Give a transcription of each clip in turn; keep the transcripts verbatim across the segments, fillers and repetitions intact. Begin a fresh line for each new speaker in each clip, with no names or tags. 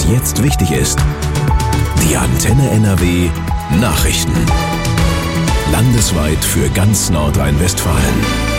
jetzt wichtig ist. Die Antenne N R W Nachrichten. Landesweit für ganz Nordrhein-Westfalen.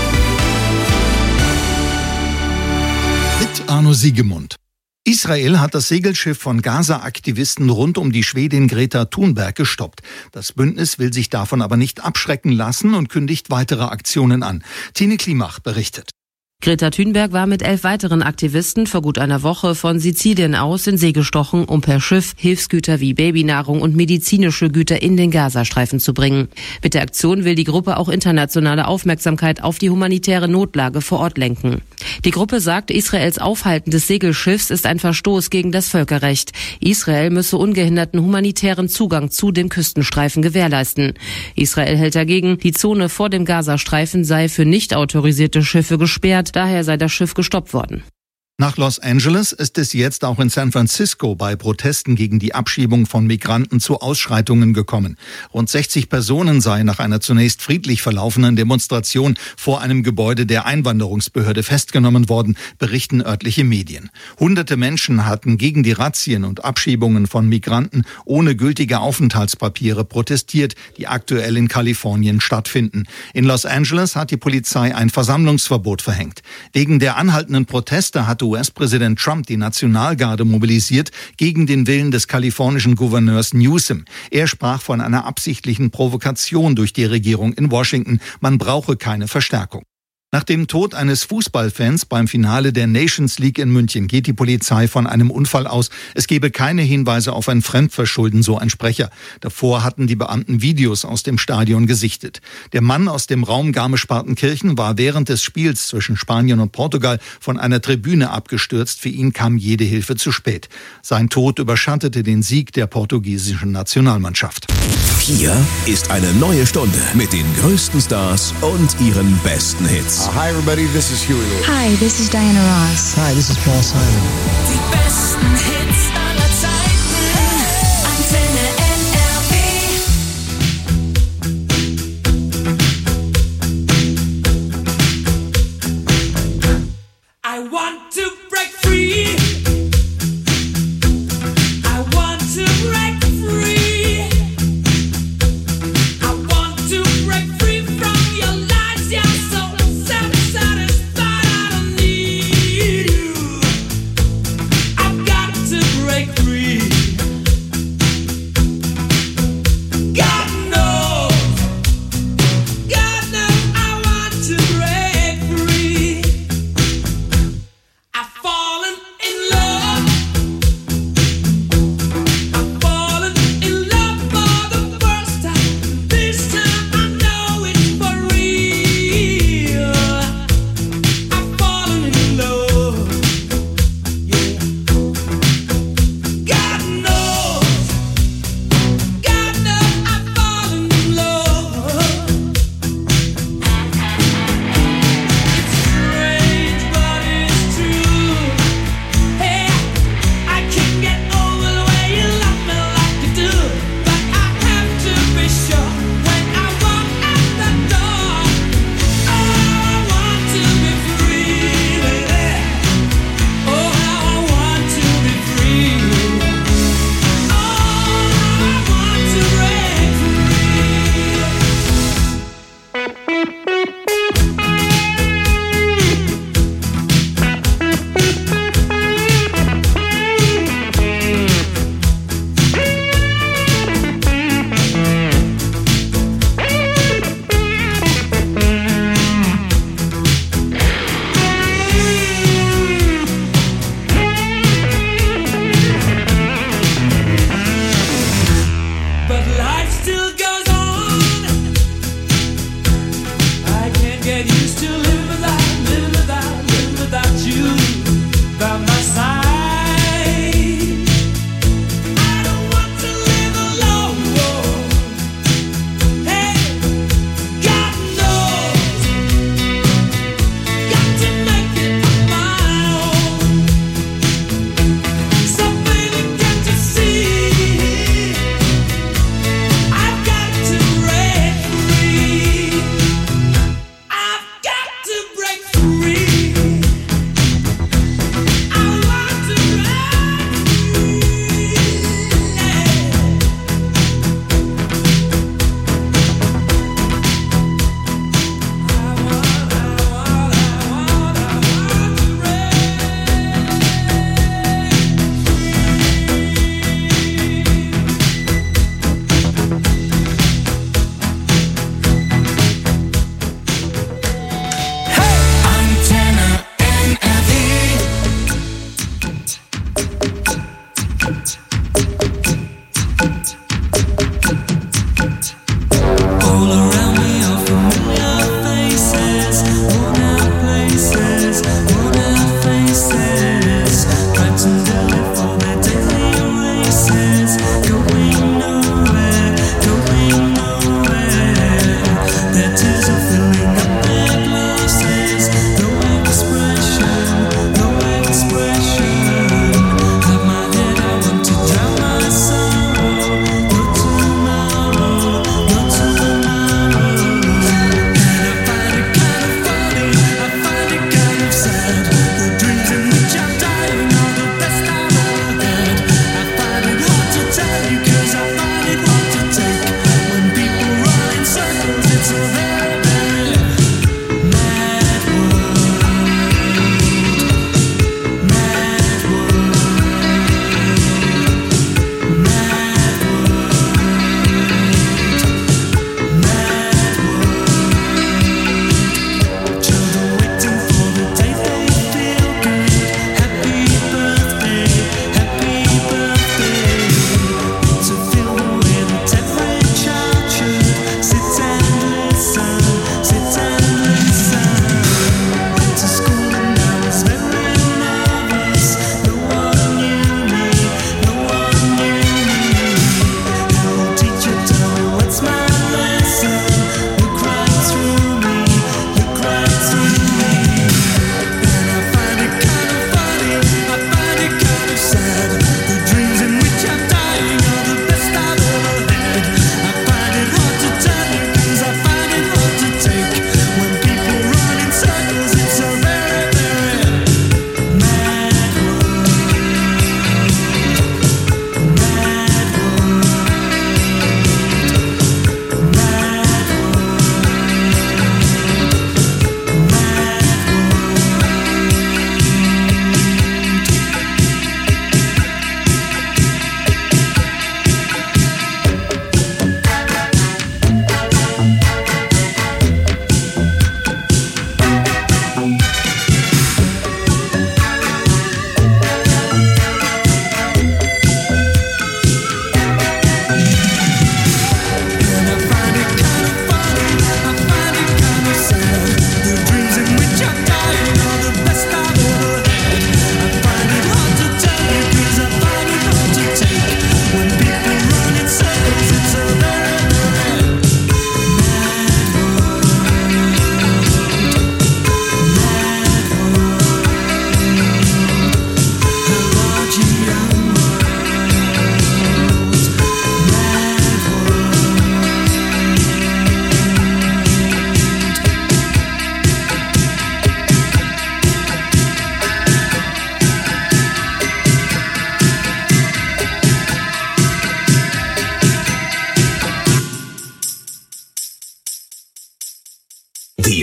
Mit Arno Siegemund. Israel hat das Segelschiff von Gaza-Aktivisten rund um die Schwedin Greta Thunberg gestoppt. Das Bündnis will sich davon aber nicht abschrecken lassen und kündigt weitere Aktionen an. Tine Klimach berichtet.
Greta Thunberg war mit elf weiteren Aktivisten vor gut einer Woche von Sizilien aus in See gestochen, um per Schiff Hilfsgüter wie Babynahrung und medizinische Güter in den Gazastreifen zu bringen. Mit der Aktion will die Gruppe auch internationale Aufmerksamkeit auf die humanitäre Notlage vor Ort lenken. Die Gruppe sagt, Israels Aufhalten des Segelschiffs ist ein Verstoß gegen das Völkerrecht. Israel müsse ungehinderten humanitären Zugang zu dem Küstenstreifen gewährleisten. Israel hält dagegen, die Zone vor dem Gazastreifen sei für nicht autorisierte Schiffe gesperrt. Daher sei das Schiff gestoppt worden.
Nach Los Angeles ist es jetzt auch in San Francisco bei Protesten gegen die Abschiebung von Migranten zu Ausschreitungen gekommen. Rund sechzig Personen seien nach einer zunächst friedlich verlaufenden Demonstration vor einem Gebäude der Einwanderungsbehörde festgenommen worden, berichten örtliche Medien. Hunderte Menschen hatten gegen die Razzien und Abschiebungen von Migranten ohne gültige Aufenthaltspapiere protestiert, die aktuell in Kalifornien stattfinden. In Los Angeles hat die Polizei ein Versammlungsverbot verhängt. Wegen der anhaltenden Proteste hatte U S-Präsident Trump die Nationalgarde mobilisiert gegen den Willen des kalifornischen Gouverneurs Newsom. Er sprach von einer absichtlichen Provokation durch die Regierung in Washington. Man brauche keine Verstärkung. Nach dem Tod eines Fußballfans beim Finale der Nations League in München geht die Polizei von einem Unfall aus. Es gebe keine Hinweise auf ein Fremdverschulden, so ein Sprecher. Davor hatten die Beamten Videos aus dem Stadion gesichtet. Der Mann aus dem Raum Garmisch-Partenkirchen war während des Spiels zwischen Spanien und Portugal von einer Tribüne abgestürzt. Für ihn kam jede Hilfe zu spät. Sein Tod überschattete den Sieg der portugiesischen Nationalmannschaft.
Hier ist eine neue Stunde mit den größten Stars und ihren besten Hits.
Uh, hi everybody, this is Huey Lewis.
Hi, this is Diana Ross.
Hi, this is Paul Simon.
Die besten Hits aller Zeiten. Antenne N R W. I want to break free. I want to break free. I want to break free from your lies. You're so satisfied. I don't need you. I've got to break free. God knows, God knows I want to break free. I've fallen in love. I've fallen in love for the first time. This time I know it's for real. I've fallen in love. Yeah. God knows, God knows I've fallen in love. It's strange, but it's true. Hey, I can't get over the way you love me like you do. But I have to be sure when I walk out the door. Oh, I want to be free, baby. Oh, how I want to be free. Oh, I want to break free. But life still goes on. I can't get used to living without, living without, living without you by my side. I don't want to live alone. Hey, God knows, got to make it on my own. So baby, can't you see? I've got to break free. I've got to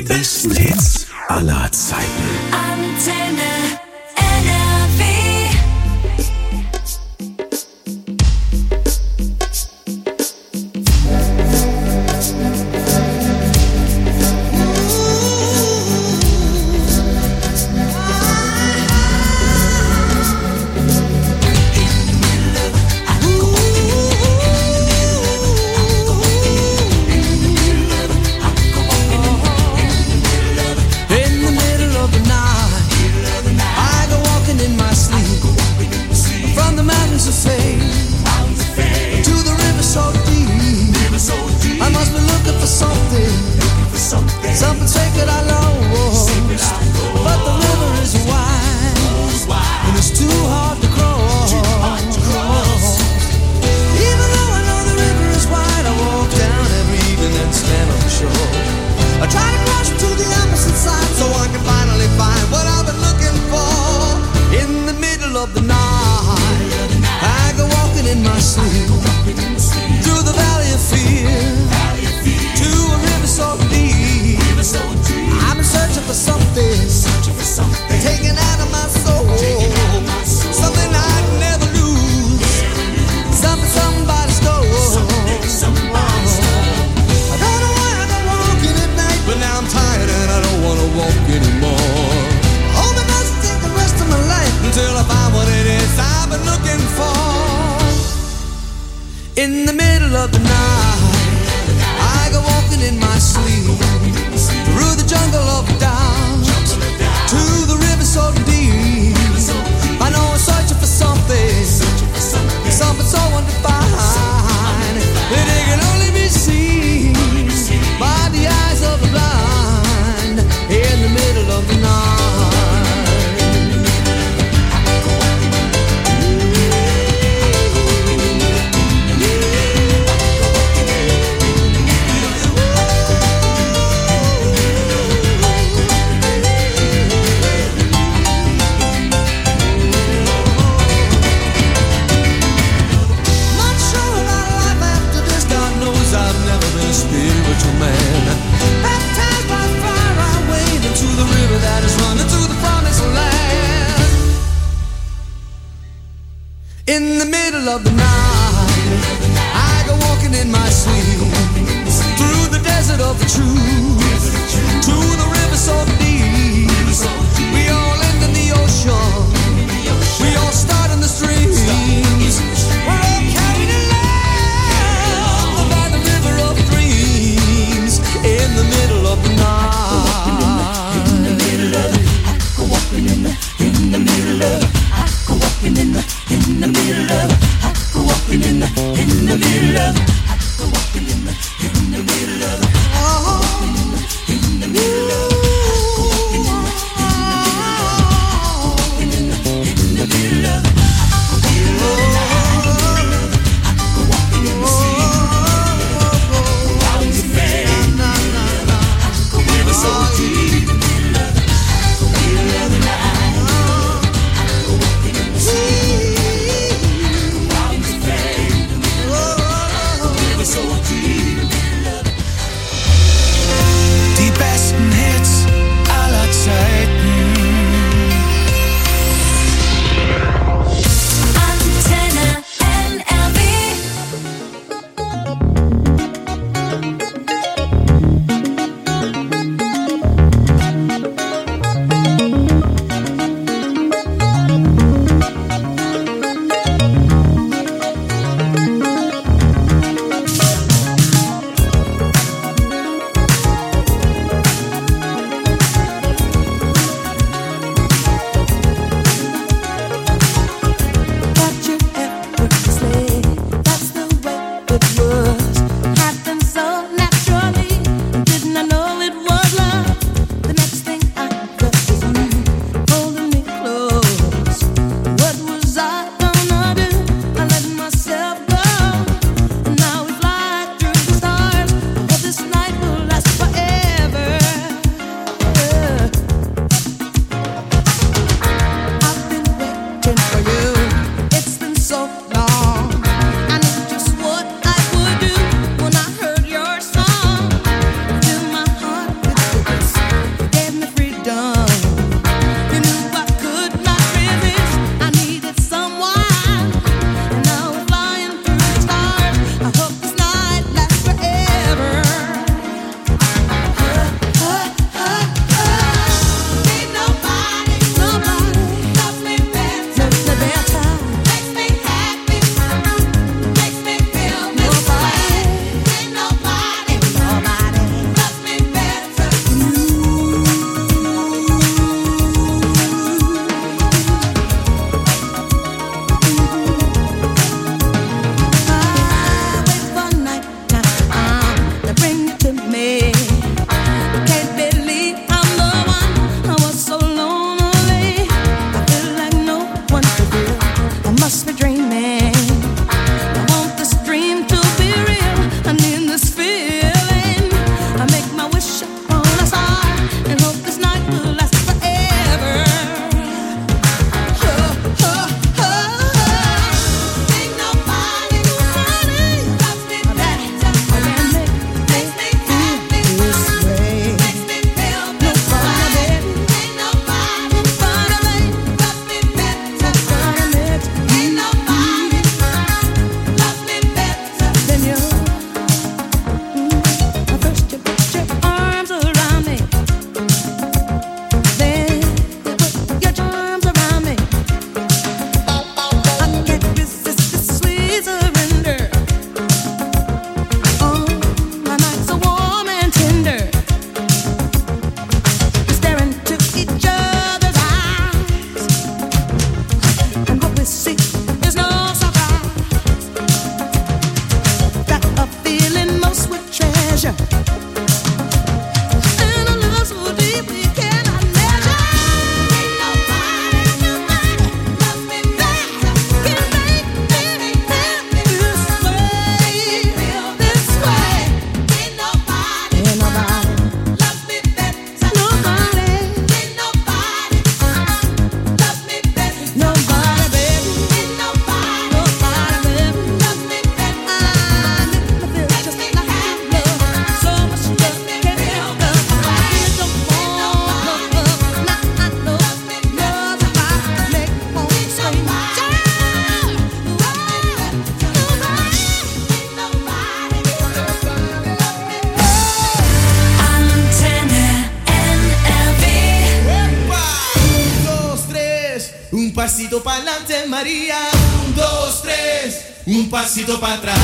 besten Hits aller Zeiten.
Antenne N R W.
Something sacred I lost, but the river is wide, and it's too hard to cross. Even though I know the river is wide, I walk down every evening and stand on the shore. I try to cross to the opposite side so I can finally find what I've been looking for. In the middle of the night, I go walking in my sleep through the valley of fear to a river so deep. I've been searching for something, taken out of my soul, something I'd never lose, something somebody stole. I don't know why I go walking at night, but now I'm tired and I don't want to walk anymore. Hope it doesn't take the rest of my life until I find what it is I've been looking for. In the middle of the night, I go walking in my sleep through the jungle of doubt to the river so deep. I know I'm searching for something, something so undefined that it can only be seen by the eyes of the blind. In the middle of the night. Spiritual man, baptized by fire, I wade into the river that is running to the promised land. In the middle of the night, I go walking in my sleep through the desert of the truth to the river so deep. We all end in the ocean, we all start in the streams. We're all carried along by the river of dreams. In the middle of the night, in the middle of it, I go walking in the, in the middle of it, I go walking in the, in the middle of it, I go walking in the, in the middle of it, I go walking in the, in the middle of it, oh, in the, in the middle.
pasito para adelante, María. Un, dos, tres, un pasito para atrás.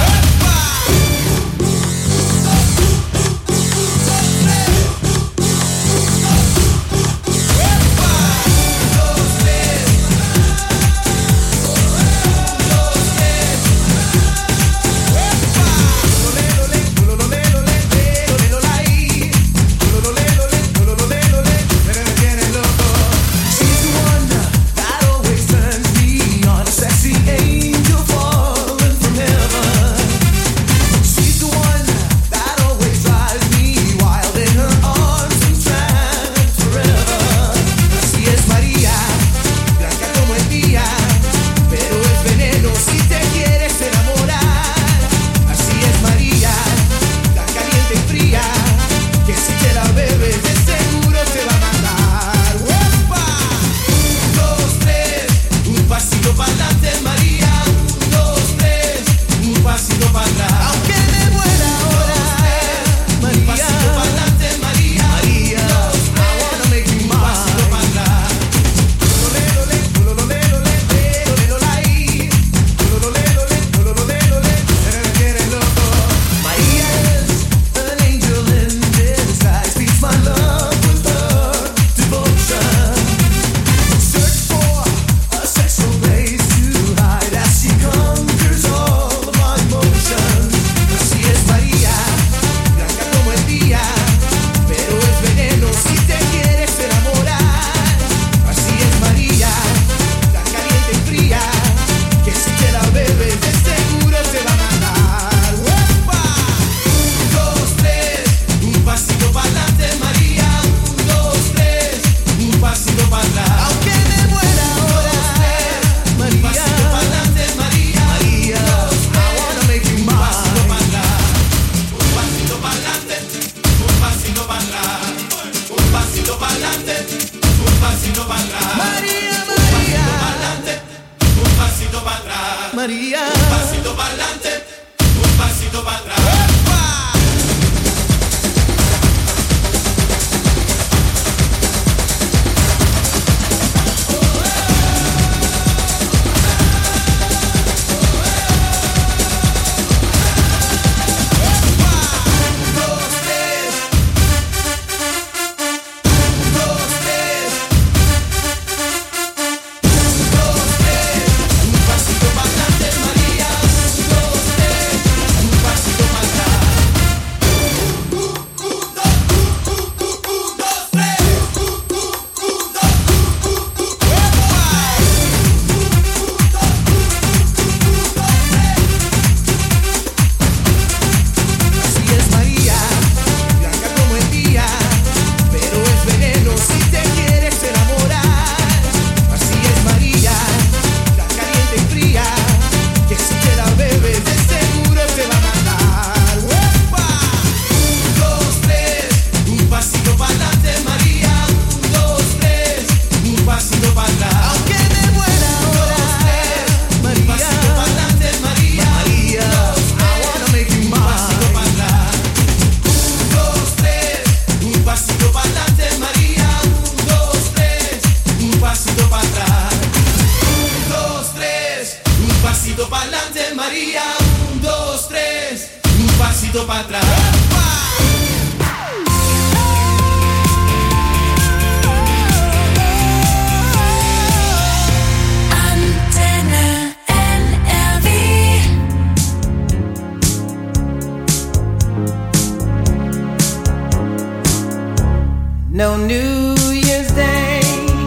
No New Year's Day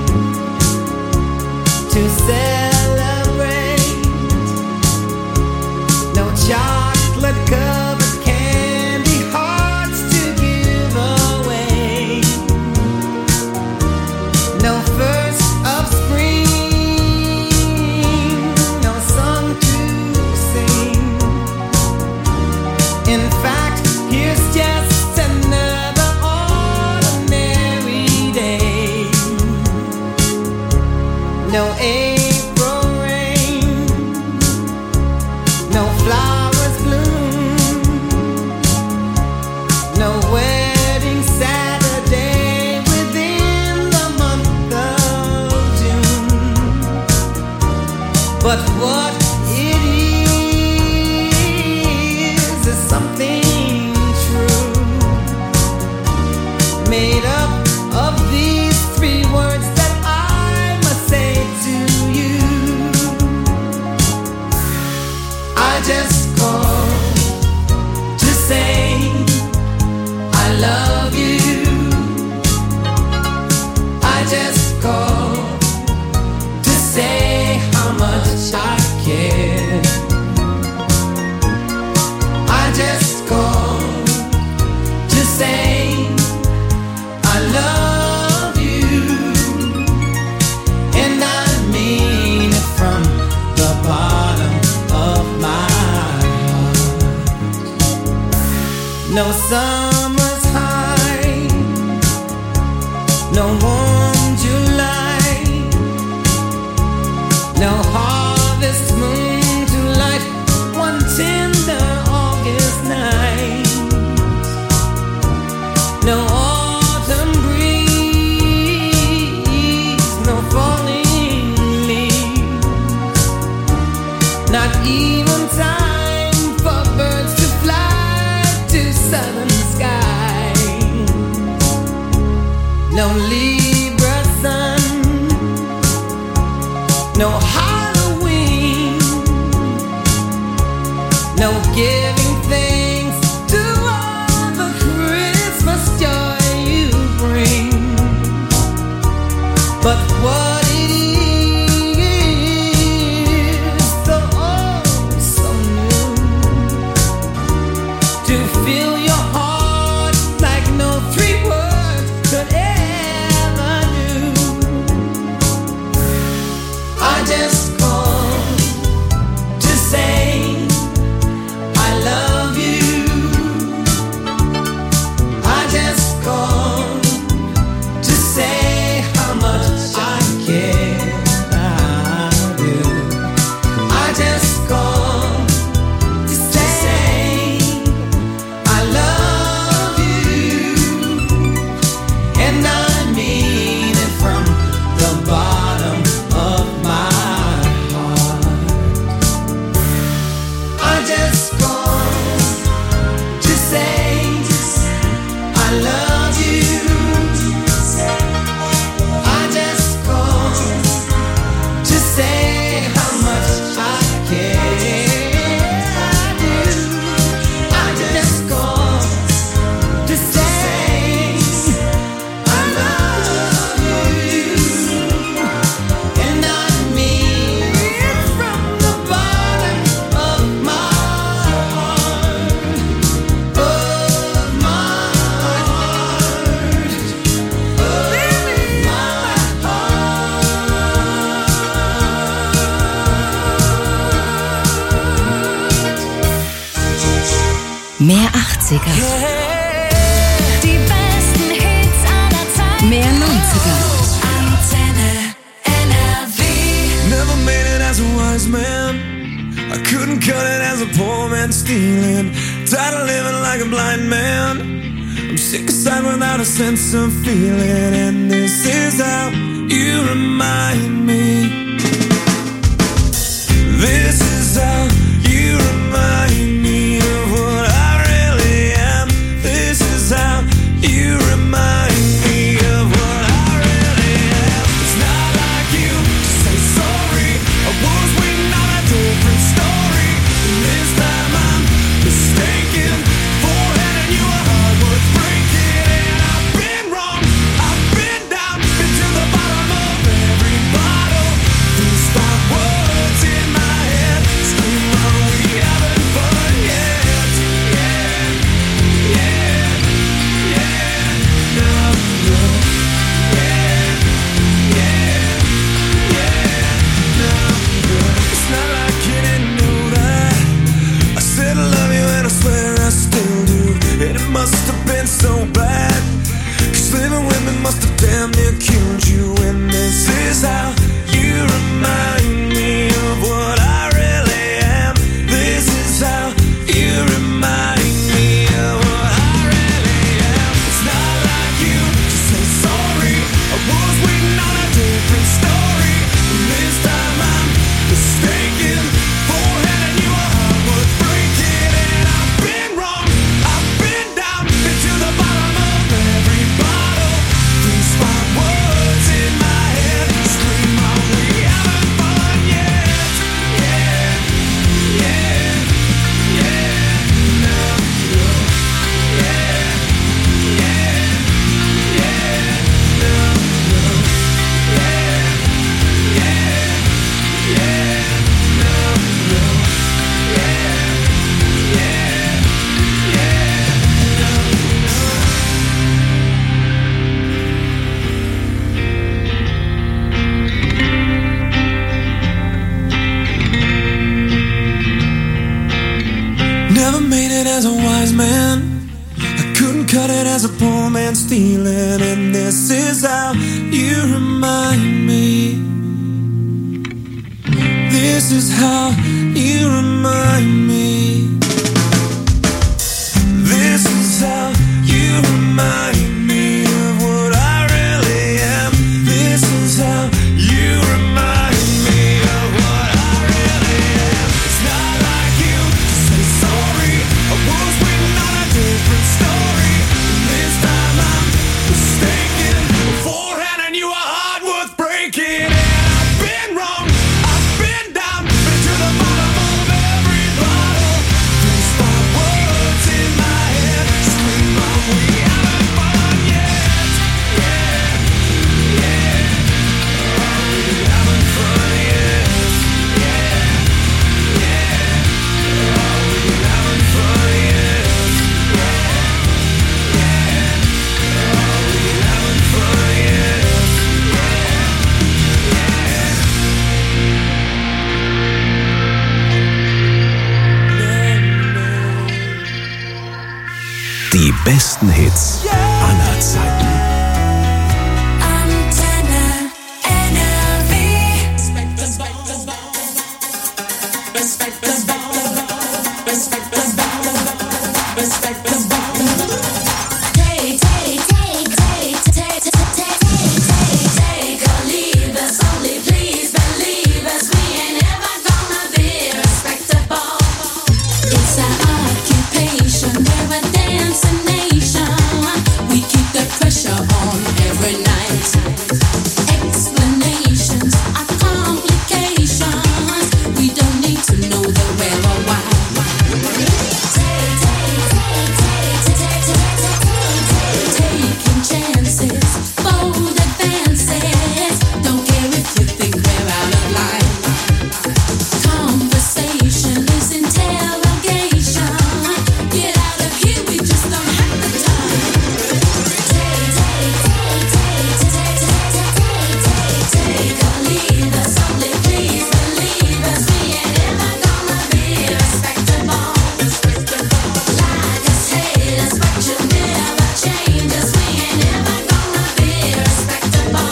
to celebrate. No chocolate covered candy hearts to give away. No first of spring, no song to sing. In fact, here's just another ordinary day. No April rain, no flowers bloom, no wedding Saturday within the month of June. summer's high, no warm July, no harvest moon to light one tender August night, no autumn breeze, no falling leaves, not even time for birds to fly to southern sky, no Libra sun, no Halloween, no giving thanks to all the Christmas joy you bring. But what it is, so oh so new, to fill your heart like no three words could ever do. I just called to say I love you. I just called to say how much I care. I do. I just called to say I love you, and I mean it from the bottom of my heart. I just called to say I love you. I just called to say how much I care. I do. I just called to say I love you, and I mean it from the bottom of my heart, of my heart, of my
Mehr achtziger.
Die besten Hits aller Zeiten.
Mehr neunziger.
Antenne N R W.
Never made it as a wise man. I couldn't cut it as a poor man stealing. Tired of living like a blind man. I'm sick aside without a sense of feeling. And this is how you remind me. This is how you remind me of what I really am. This is how you remind me of what I really am. It's not like you to say sorry. I was waiting on a different story. And this time I'm mistaken for handing you a heart worth breaking. And I've been wrong, I've been down, been to the bottom of every bottle. These five words in my head scream, are we having fun yet? Yeah, yeah, yeah, no, no, yeah, yeah, yeah, no, no. It's not like you didn't know that. I said I love you and I swear I still do. And it must have been so bad, 'cause living with me must have damn near killed you. And this is how you remind me of what I really am. This is how you remind me of what I really am. It's not like you to say sorry. I was waiting on a different story. And this time I'm mistaken for handing you a heart worth breaking. And I've been wrong, I've been down, been to the bottom of every bottle. These five words in my head scream, as a poor man stealing, and this is how you remind me. This is how you remind me. This is how you remind me of what I really am. This is how you remind me of what I really am. It's not like you to say sorry. I was waiting on a different story. And this time I'm mistaken. Beforehand I knew a heart worth breaking. And I've been wrong, I've been down, but to the bottom of every bottle. These five words in my head scream out, we haven't fun yet. Yeah, yeah. Oh, we haven't fun yet. Yeah, yeah. Oh, we haven't fun yet. Yeah, yeah. Oh, we haven't fun yet.
Die besten Hits aller Zeiten.
Antenne N R W. Take, take, take, take, take, take, take, take or leave us. Only please believe us. We ain't ever gonna be respectable. It's our occupation. We're a dancing nation. We keep the pressure on every night. Explanations are complications. We don't need to know the where or why. Take, take, take, take, take, take, take, taking chances, bold advances. Don't care if you think we're out of line. Conversation is interrogation. Get out of here, we just don't have the time. Take, take, take, take, take, take, take, take or leave us. Only please believe us. We ain't ever gonna be respectable. Like us, hate us, but you never change us. We ain't ever gonna be respectable.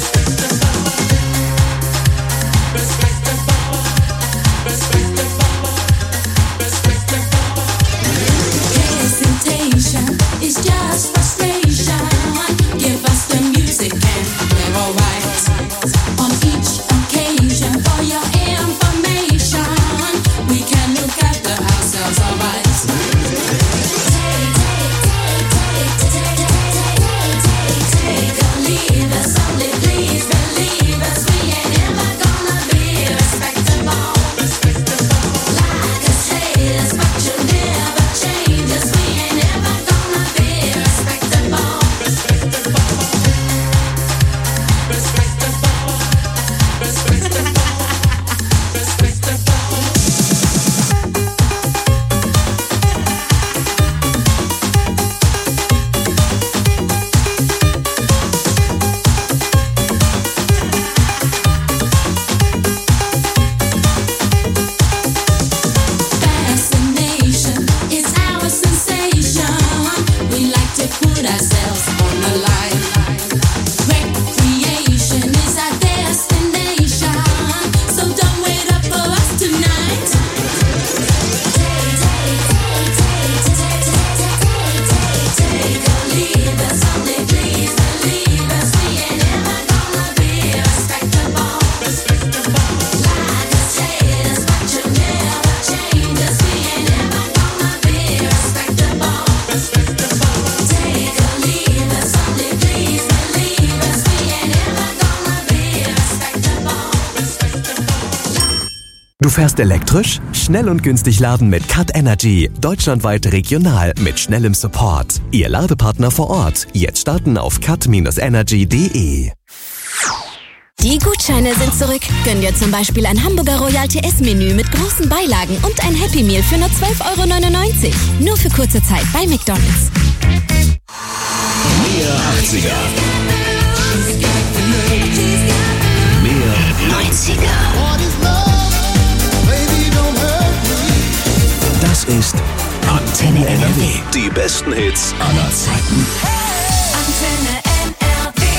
Hesitation is just frustration. Give us the music and we're alright. On each occasion, for your information, we can look after ourselves alright. Take, take, take, take, take, take, take or leave us. Only please believe us. We ain't ever gonna be respectable. Like us, hate us, but you never change us. We ain't ever gonna be respectable. Fascination is our sensation. We like to put ourselves on the line. Recreation is our destination. So don't wait up for us tonight. Take, take, take, take, take, take, take, take or leave us. Only please believe us. We ain't ever gonna be respectable. Like us, hate us, but you never change us. We ain't ever gonna be respectable. Take or leave us. Only please believe us. We ain't ever gonna be respectable.
Du fährst elektrisch? Schnell und günstig laden mit Cut Energy. Deutschlandweit regional mit schnellem Support. Ihr Ladepartner vor Ort. Jetzt starten auf cut dash energy punkt de.
Die Gutscheine sind zurück. Gönn dir zum Beispiel ein Hamburger Royal T S-Menü mit großen Beilagen und ein Happy Meal für nur zwölf Euro neunundneunzig. Nur für kurze Zeit bei McDonald's.
Mehr achtziger. Mehr
neunziger.
Das ist Antenne. Antenne N R W. Die besten Hits aller Zeiten.
Antenne N R W.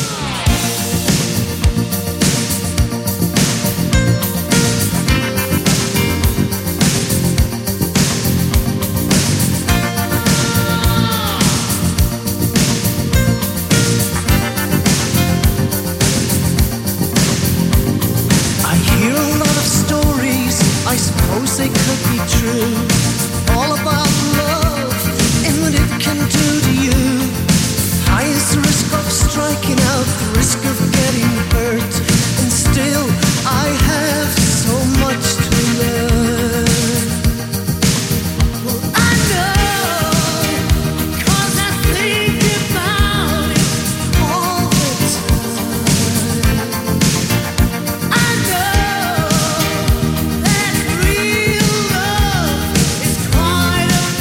I hear a lot of stories, I suppose they could be true. All about love and what it can do to you. Highest risk of striking out, the risk of getting hurt. And still I have so much to learn. Well, I know, 'cause I think about it all the time. I know that real love is quite a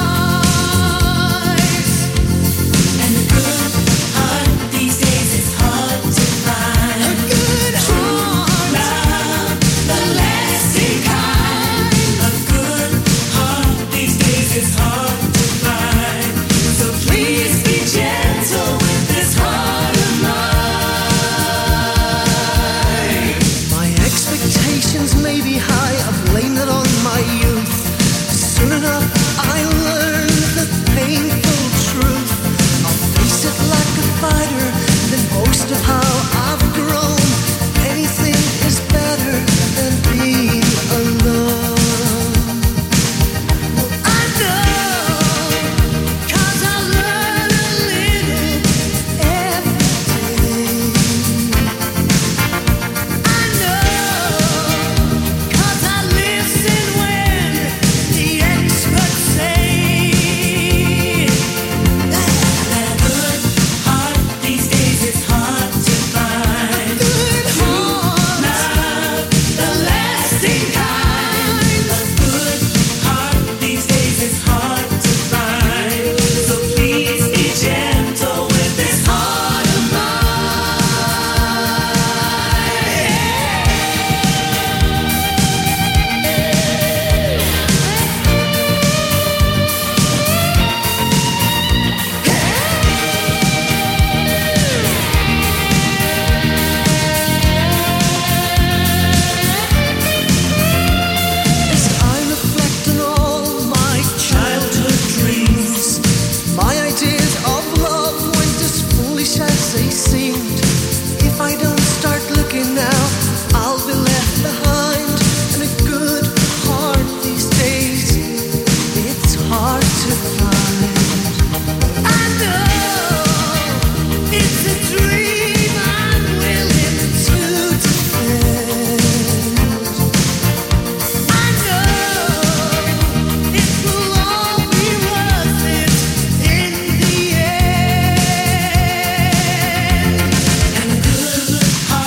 price.
And a good heart these days is hard to find.
A good heart,
Love, the lasting kind. A good heart these days is hard to find. So please be gentle with this heart of mine.
my expectations may be high, I blame it on my youth. Soon enough I learn the painful truth. I'll face it like a fighter, then boast of how I've grown. Anything is better than being alone. I know, 'cause I learn a little every day. I know, 'cause I listen when the experts say
That a good heart these days is hard to find.
good heart,
Love, the lasting kind. A good heart these days is hard to find. So please be gentle with this heart of
as I reflect on all my childhood dreams, my ideas of love weren't as foolish as they seemed. If I don't start looking now, I'll be left behind. And a good heart these days, it's hard to find. I know it's a dream I'm willing to defend. I know it will all be worth it in the end.
And a good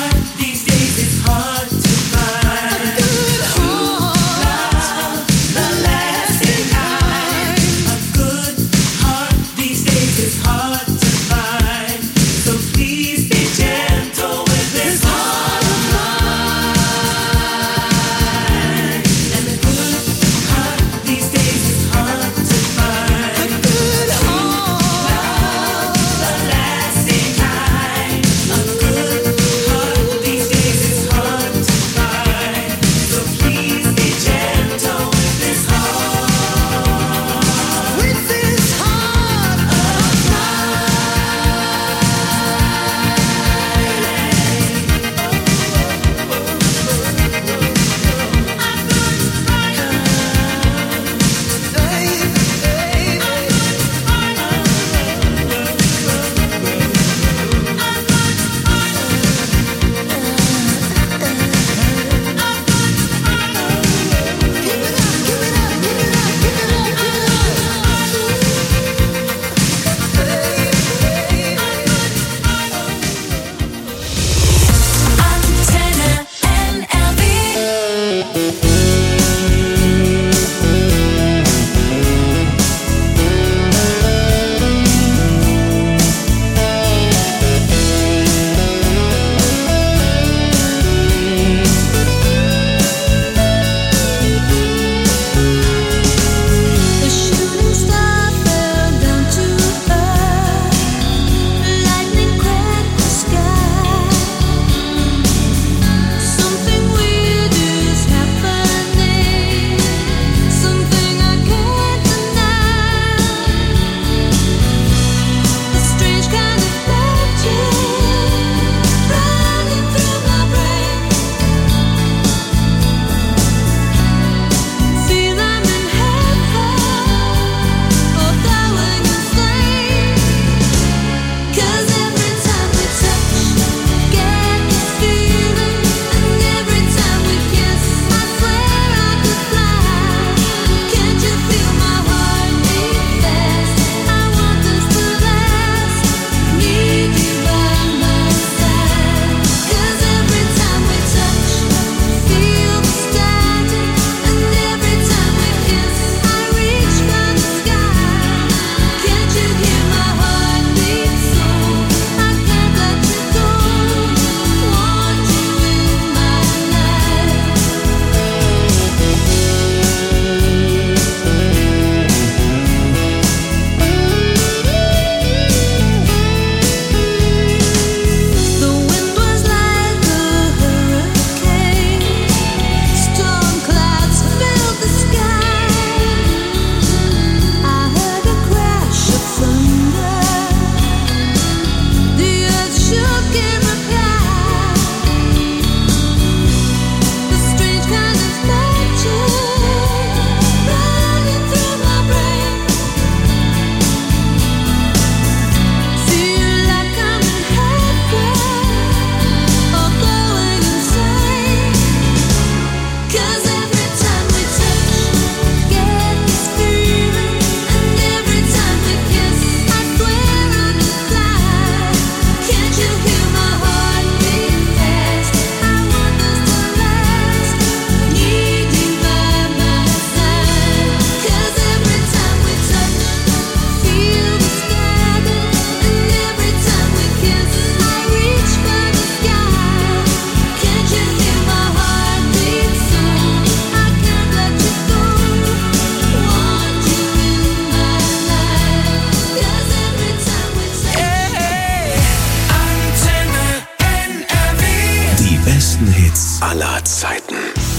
aller Zeiten.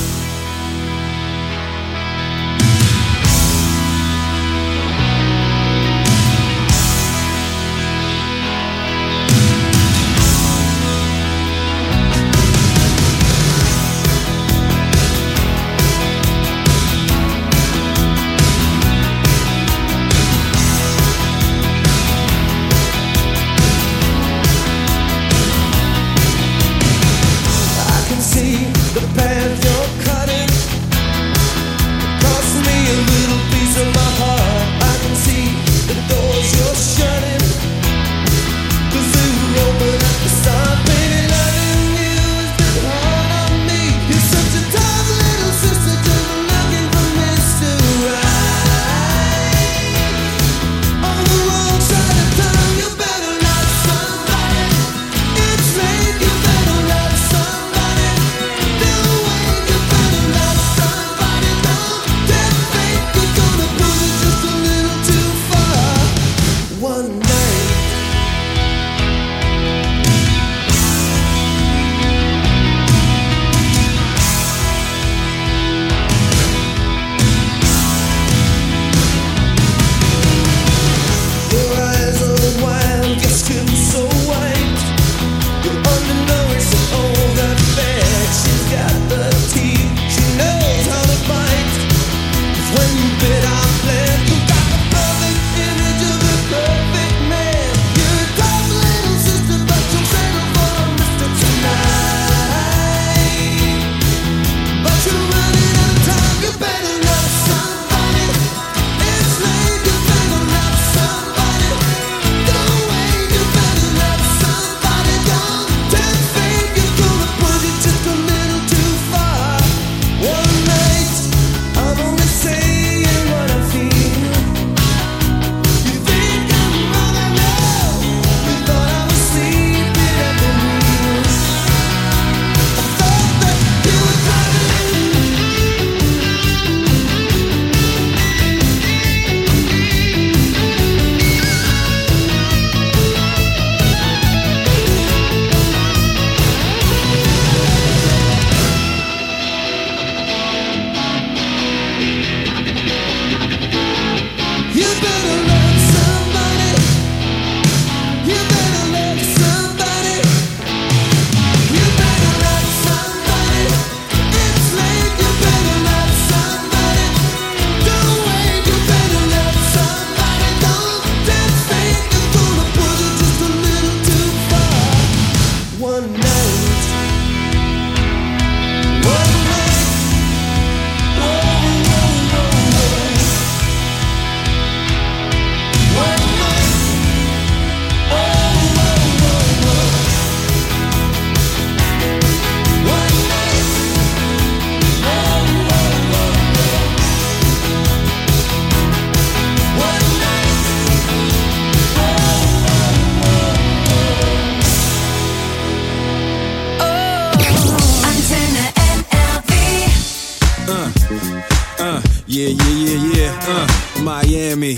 Yeah, yeah, yeah, yeah, uh, Miami,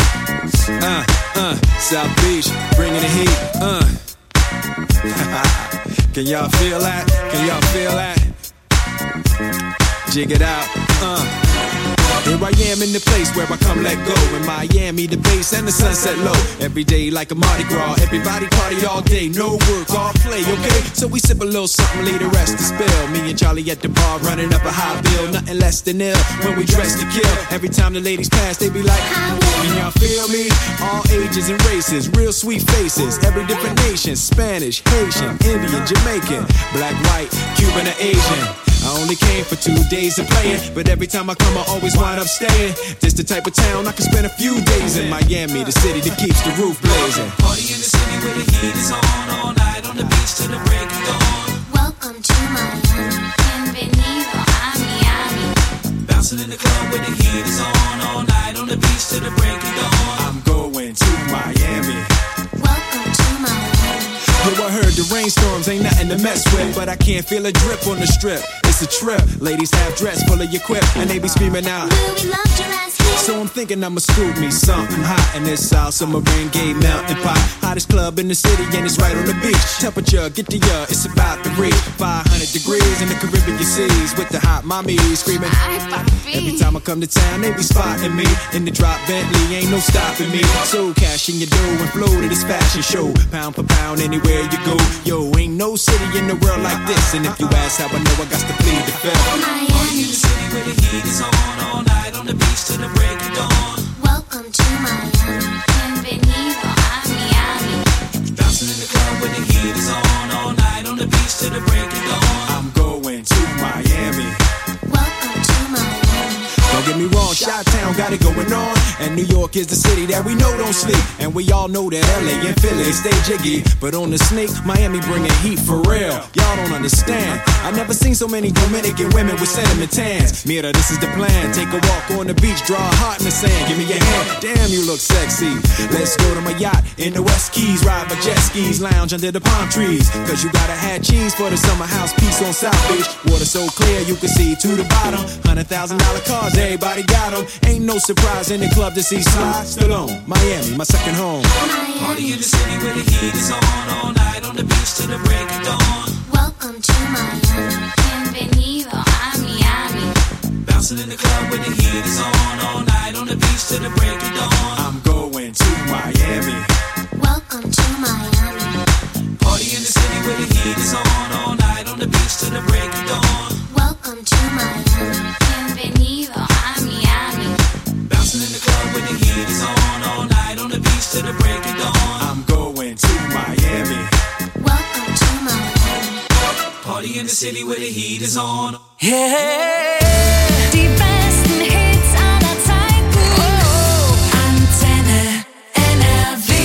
uh, uh, South Beach, bringing the heat, uh. Can y'all feel that? Can y'all feel that? Jig it out, uh. Here I am in the place where I come let go. In Miami, the bass and the sunset low. Every day like a Mardi Gras. Everybody party all day, no work, all play, okay? So we sip a little something, leave the rest to spill. Me and Charlie at the bar running up a high bill. Nothing less than ill when we dress to kill. Every time the ladies pass, they be like, can y'all feel me? All ages and races, real sweet faces. Every different nation, Spanish, Haitian, Indian, Jamaican, black, white, Cuban, or Asian. I only came for two days of playing, but every time I come I always wind up staying. This the type of town I can spend a few days in. Miami, the city that keeps the roof blazing.
Party in the city where the heat is on, all night on the beach till the break of dawn.
Welcome to Miami, bienvenido a Miami.
Bouncing in the club where the heat is on, all night on the beach till the break of dawn.
I'm going to Miami.
Welcome to Miami.
Yo, I heard the rainstorms ain't nothing to mess with, but I can't feel a drip on the strip. It's a trip. Ladies half dressed, full of your quip, and they be screaming out,
Will we love your ass here?
So I'm thinking I'ma scoop me something hot in this South Summer rain gay mountain pot. Hottest club in the city and it's right on the beach. Temperature, get the ya, it's about to reach five hundred degrees in the Caribbean seas with the hot mommy screaming. Every time I come to town, they be spotting me in the drop Bentley, ain't no stopping me. So cash in your dough and flow to this fashion show, pound for pound anywhere you go. Yo, ain't no city in the world like this. And if you ask how I know, I got to plead the fifth.
Miami, the city where the heat is on, all night on the beach till the break of dawn.
Welcome to Miami. Bienvenido a Miami.
Bouncing in the club where the heat is on, all night on the beach till the break of dawn.
I'm going to Miami.
Welcome to Miami.
Don't get me wrong, Chi-Town got it going on, and New York is the city that we know don't sleep. And we all know that L A and Philly stay jiggy, but on the sneak, Miami bringing heat for real. Y'all don't understand. I never seen so many Dominican women with sentiment tans. Mira, this is the plan. Take a walk on the beach, draw a heart in the sand. Give me your hand. Damn, you look sexy. Let's go to my yacht in the West Keys, ride my jet skis, lounge under the palm trees. Cause you gotta have cheese for the summer house piece on South Beach. Water so clear you can see to the bottom. Hundred thousand dollar cars, everybody got them. Ain't no surprise in the club to see Sly Stallone. Miami, my second home.
Party in the city where the heat is on, all night on the beach till the break of dawn.
Welcome to Miami. Bienvenido a Miami.
Bouncing in the club where the heat is on, all night on the beach till the break of dawn.
I'm going to Miami.
Welcome to Miami.
Party in the city where the heat is on, all night on the beach till the break of dawn.
Welcome to Miami. Bienvenido a Miami.
Bouncing in the club where the heat is on, all night on the beach till the break of dawn.
I'm going to Miami.
Welcome to Miami.
Party in the city where the heat is on.
Hey,
Die besten Hits aller Zeiten. Oh, Antenne N R W.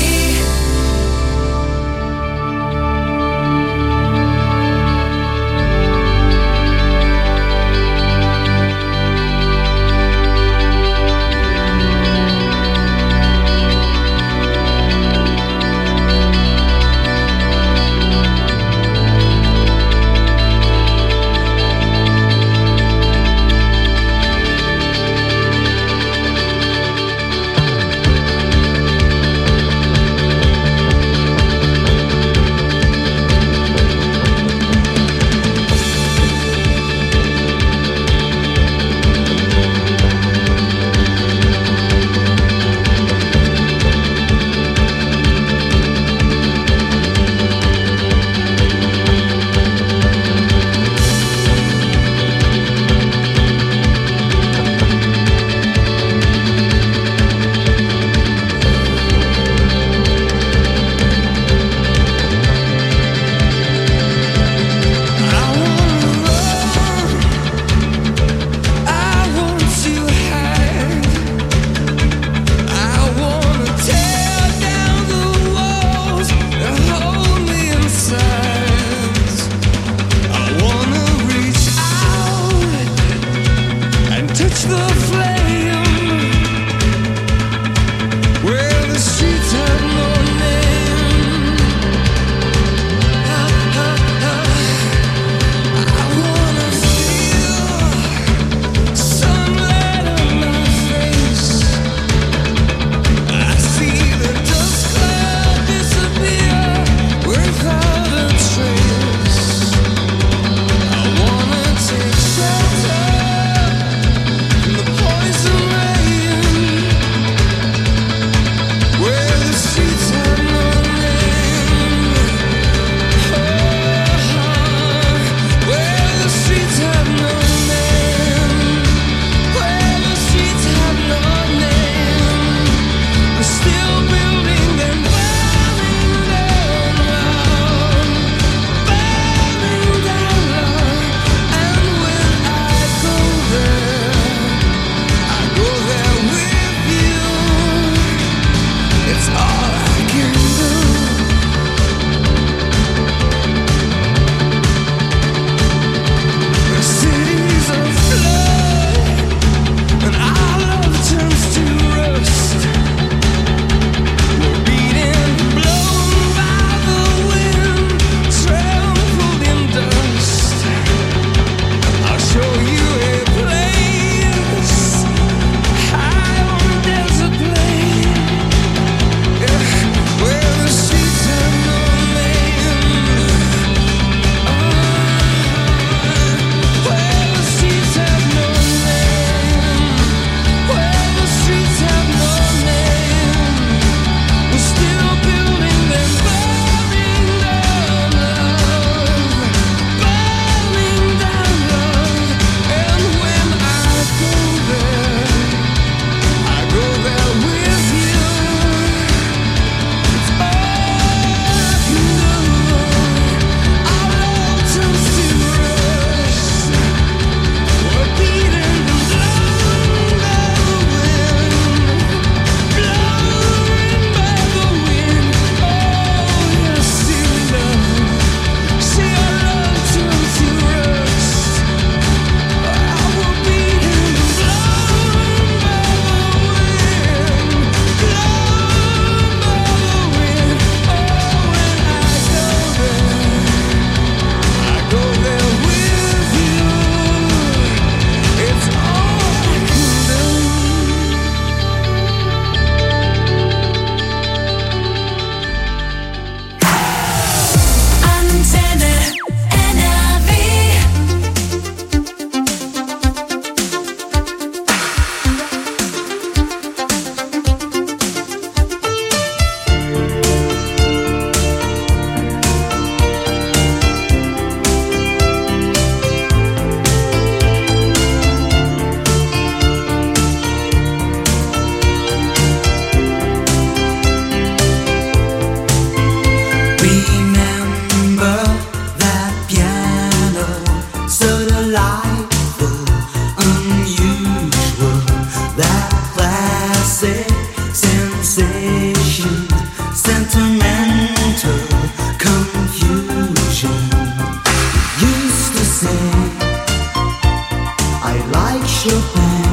Chopin.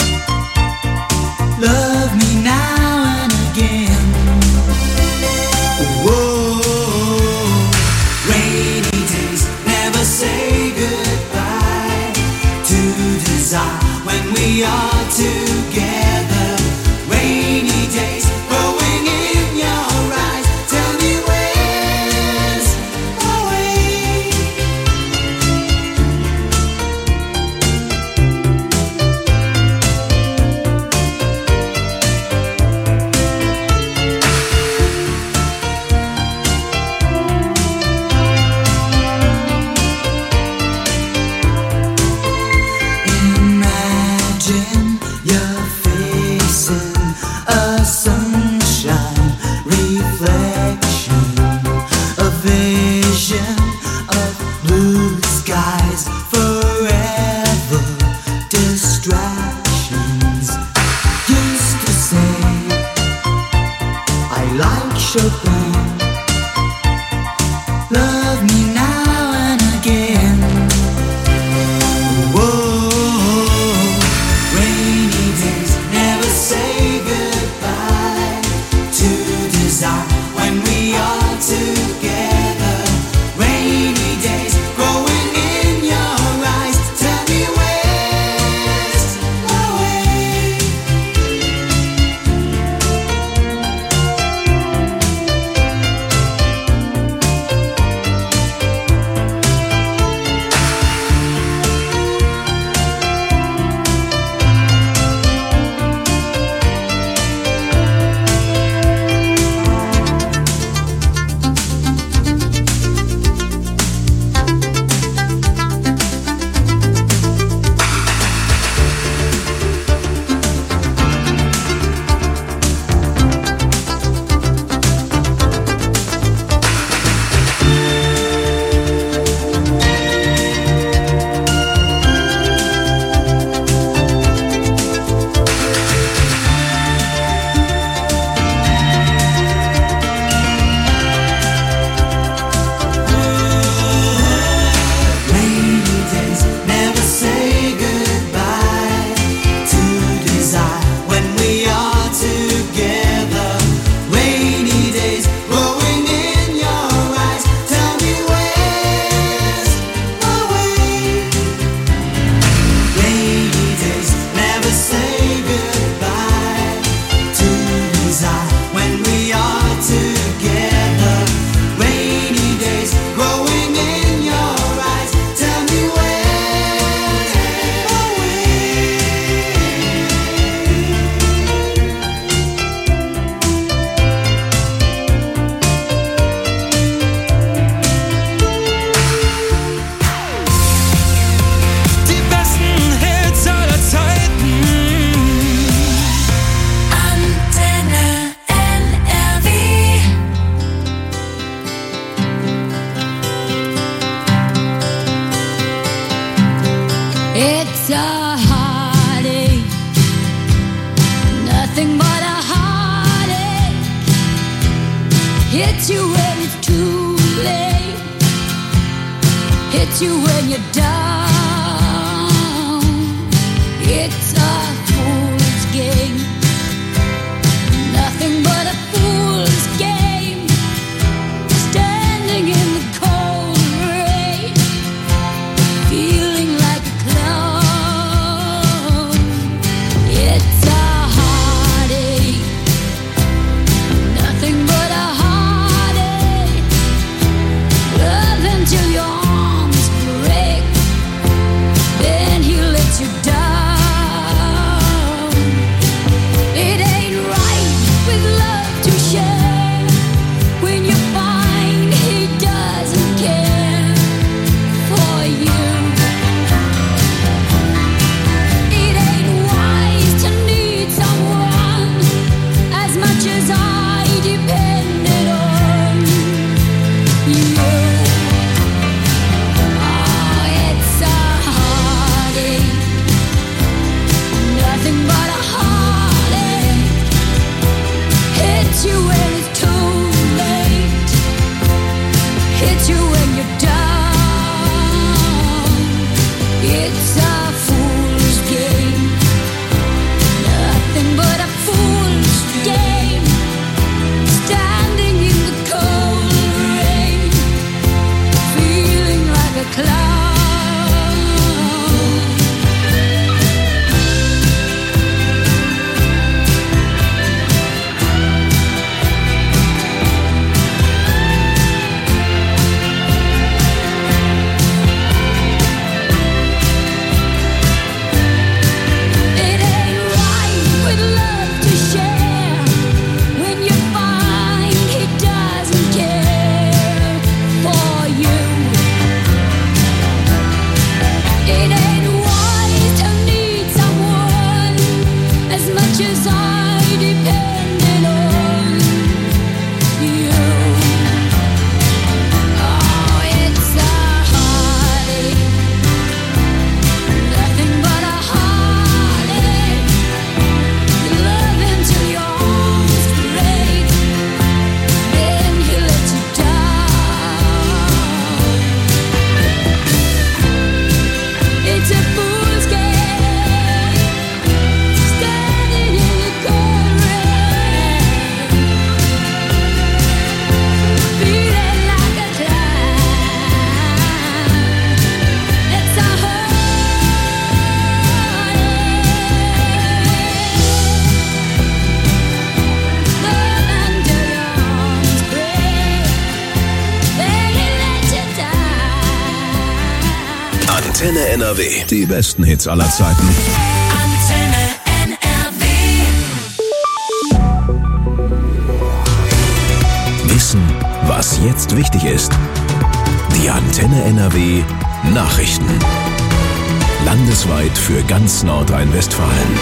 Love me now and again. Whoa, rainy days never say goodbye to desire when we are together. Rainy days growing in your eyes. Tell me where's the way? Imagine you're facing a sunshine reflection, a vision of blue skies, forever distractions. Used to say I like Chopin. Love me now and again. Whoa, rainy days never say goodbye to desire when we are together. Rainy days growing in your eyes. Tell me where's the way? Rainy days never say goodbye to desire when we are together. Rainy days growing in your eyes. Tell me where's the way? Rainy days never say goodbye to desire when we are together. Rainy days growing in your eyes. Tell me where's the way?
Die besten Hits aller Zeiten.
Antenne N R W.
It's a heartache, nothing but a heartache. Hits you when it's too late, hits you when you're down. It's a fool's game, nothing but a fool's game. Standing in the cold rain, feeling like a clown. It's a heartache, nothing but a heartache. Love until your arms break, then he lets you down.
Antenne N R W. Die besten Hits aller Zeiten.
Antenne N R W.
Wissen, was jetzt wichtig ist. Die Antenne N R W Nachrichten. Landesweit für ganz Nordrhein-Westfalen.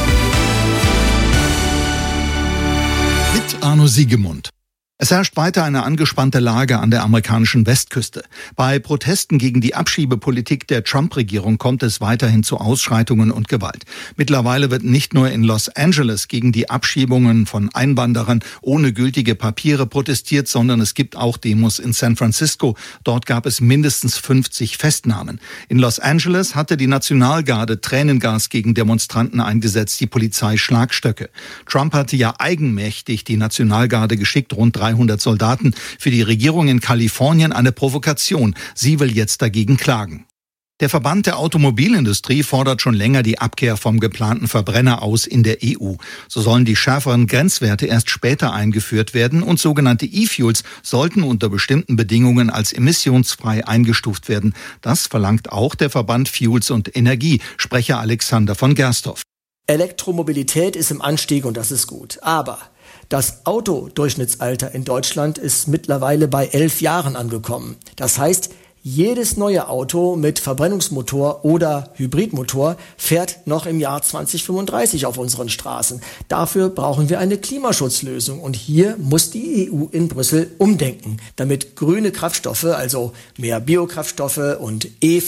Mit Arno Siegemund. Es herrscht weiter eine angespannte Lage an der amerikanischen Westküste. Bei Protesten gegen die Abschiebepolitik der Trump-Regierung kommt es weiterhin zu Ausschreitungen und Gewalt. Mittlerweile wird nicht nur in Los Angeles gegen die Abschiebungen von Einwanderern ohne gültige Papiere protestiert, sondern es gibt auch Demos in San Francisco. Dort gab es mindestens fünfzig Festnahmen. In Los Angeles hatte die Nationalgarde Tränengas gegen Demonstranten eingesetzt, die Polizei Schlagstöcke. Trump hatte ja eigenmächtig die Nationalgarde geschickt, rund dreihundert Soldaten. Für die Regierung in Kalifornien eine Provokation. Sie will jetzt dagegen klagen. Der Verband der Automobilindustrie fordert schon länger die Abkehr vom geplanten Verbrenner aus in der E U. So sollen die schärferen Grenzwerte erst später eingeführt werden und sogenannte E-Fuels sollten unter bestimmten Bedingungen als emissionsfrei eingestuft werden. Das verlangt auch der Verband Fuels und Energie, Sprecher Alexander von Gersthoff.
Elektromobilität ist im Anstieg und das ist gut. Aber das Autodurchschnittsalter in Deutschland ist mittlerweile bei elf Jahren angekommen. Das heißt, jedes neue Auto mit Verbrennungsmotor oder Hybridmotor fährt noch im Jahr zwanzig fünfunddreißig auf unseren Straßen. Dafür brauchen wir eine Klimaschutzlösung. Und hier muss die E U in Brüssel umdenken, damit grüne Kraftstoffe, also mehr Biokraftstoffe und E